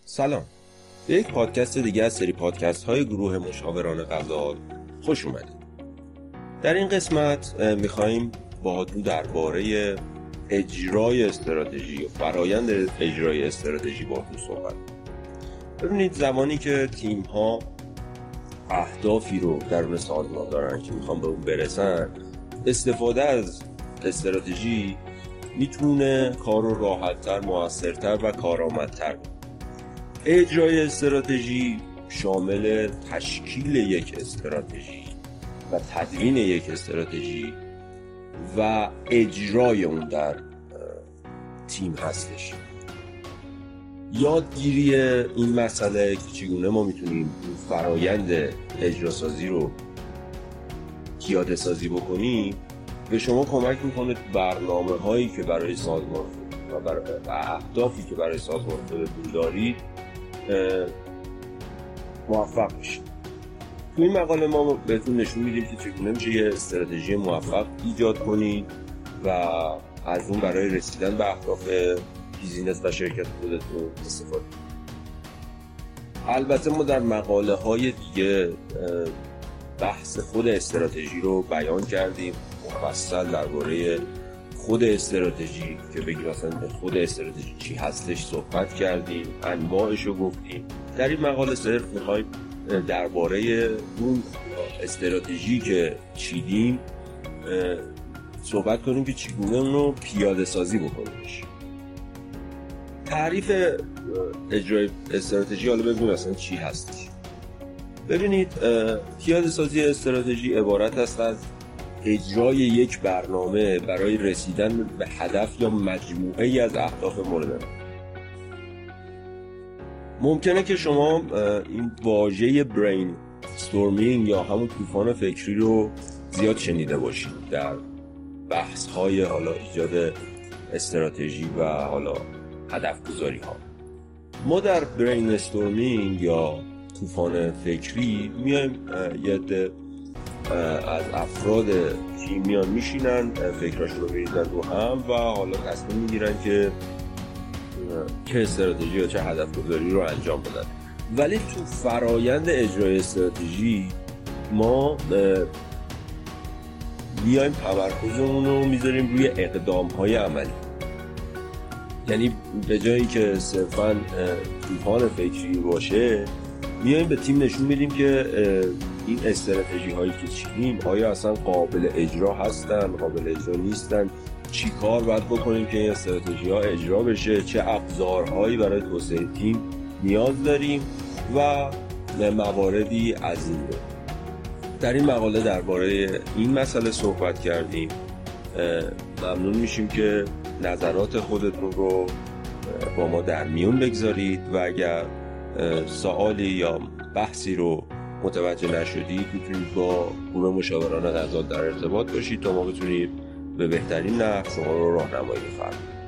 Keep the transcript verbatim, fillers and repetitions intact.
سلام، به یک پادکست دیگه از سری پادکست های گروه مشاوران غزال خوش اومدید. در این قسمت میخواییم باهاتون درباره اجرای استراتژی و فرایند اجرای استراتژی باهاتون صحبت کنیم. ببینید، زمانی که تیم ها اهدافی رو درون سازمان دارن که میخوان به اون برسن، استفاده از استراتژی میتونه کار رو راحت‌تر، موثرتر و کارآمدتر کنه. اجرای استراتژی شامل تشکیل یک استراتژی و تدوین یک استراتژی و اجرای اون در تیم هستش. یادگیری این مسئله که چگونه ما میتونیم فرایند اجراسازی رو پیاده سازی بکنیم به شما کمک میکنه برنامه هایی که برای سازمان و برای اهدافی که برای سازمان خودتون دارید موفق بشید. تو این مقاله ما بهتون نشون میدیم که چگونه میشه یه استراتژی موفق ایجاد کنید و از اون برای رسیدن به اهداف بیزینس و شرکت خودتون استفاده کنید. البته ما در مقاله های دیگه بحث خود استراتژی رو بیان کردیم، مفصل درباره خود استراتژی که بگیم اصلا خود استراتژی چی هستش صحبت کردیم، انواعش رو گفتیم. در این مقاله صرف میخوایم درباره اون استراتژی که چیدیم صحبت کنیم که چگونه اون رو پیاده سازی بکنیمش. تعریف اجرای استراتژی حالا ببینیم اصلا چی هستش. ببینید، پیاده سازی استراتژی عبارت است از اجرای یک برنامه برای رسیدن به هدف یا مجموعه ای از اهداف مورد نظر. ممکنه که شما این واژه برین استورمینگ یا همون طوفان فکری رو زیاد شنیده باشید در بحث های حالا ایجاد استراتژی و حالا هدف گذاری ها. ما در برین استورمینگ یا طوفان فکری میایم یه عده از افراد تیم میان میشینن، فکراشون رو میریزن رو هم و حالا تصمیم میگیرن که چه استراتژی یا چه هدف گذاری رو انجام بدن. ولی تو فرایند اجرای استراتژی ما میایم تمرکزمون رو میذاریم روی اقدام های عملی. یعنی به جایی که صرفاً طوفان فکری باشه، میایم به تیم نشون میدیم که این استراتژی هایی که چیدیم آیا اصلا قابل اجرا هستن، قابل اجرا نیستن، چی کار باید بکنیم که این استراتژی ها اجرا بشه، چه ابزارهایی برای توسعه تیم نیاز داریم و مواردی از این رو. در این مقاله درباره این مسئله صحبت کردیم. ممنون میشیم که نظرات خودتون رو با ما در میون بگذارید و اگر سوالی یا بحثی رو متوجه نشدید میتونید با گروه مشاوران غزال در ارتباط باشید تا ما بتونیم به بهترین نحو شما رو راهنمایی بفرماییم.